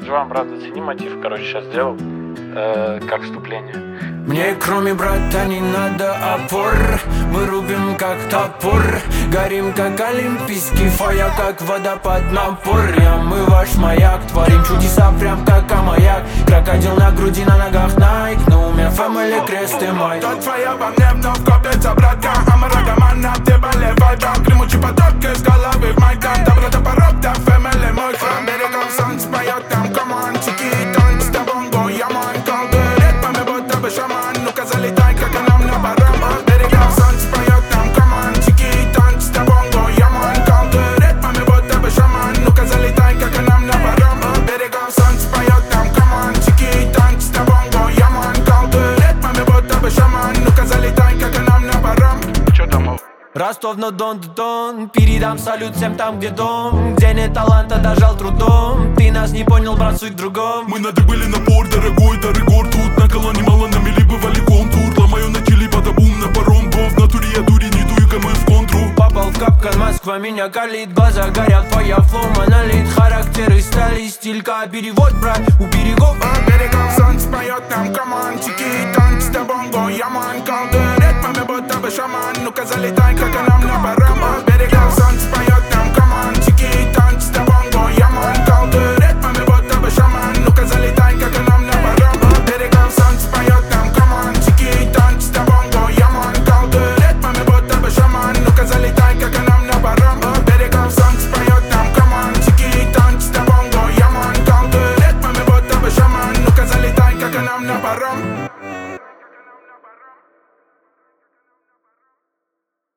Жван, брат, зацени мотив, короче, сейчас сделал как вступление. Мне кроме брата не надо опор. Мы рубим как топор, горим как олимпийский фая, как водопад напор. Мы ваш маяк, творим чудеса прям как амаяк. Крокодил на груди, на ногах Nike, но у меня family крест и май. Тот твоя во мне вновь коплется, братка. Амарагаман, на тебе левайба. Гремучий поток из головы в майках. Добро топорок, да family мой фрам. Берегом сон споет там командчики. Танц да бонго, я ман. Ритмами будто бы шаман. Ну-ка залетай, как и нам на барам. Берегом сон споет там командчики. Танц да бонго, я ман. Ритмами будто бы шаман. Ну-ка залетай, как и нам на барам. Берегом сон споет там командчики. Танц да бонго, я ман. Ритмами будто бы шаман. Ну-ка залетай, как и нам на барам. Чё там? Ростов-на-Дон, передам салют всем там, где дом. Где нет таланта, дожал трудом. Ты нас не понял, брат, суть в другом. Мы надыбали напор, дорогой Дорогор. Тут на колонне мало нами бывали контур. Ломаю на теле бадабум на паром. Бо в натуре я дури не дую-ка мы в контру. Попал в капкан, Москва меня калит. Глаза горят, твоя флоу монолит. Характеры стали, стилька, перевод, брат, у берегов. Берегом сон споет нам командчики. Танц да бонго, я ман. Ритмами будто бы шаман. Ну-ка залетай, как и нам на барам.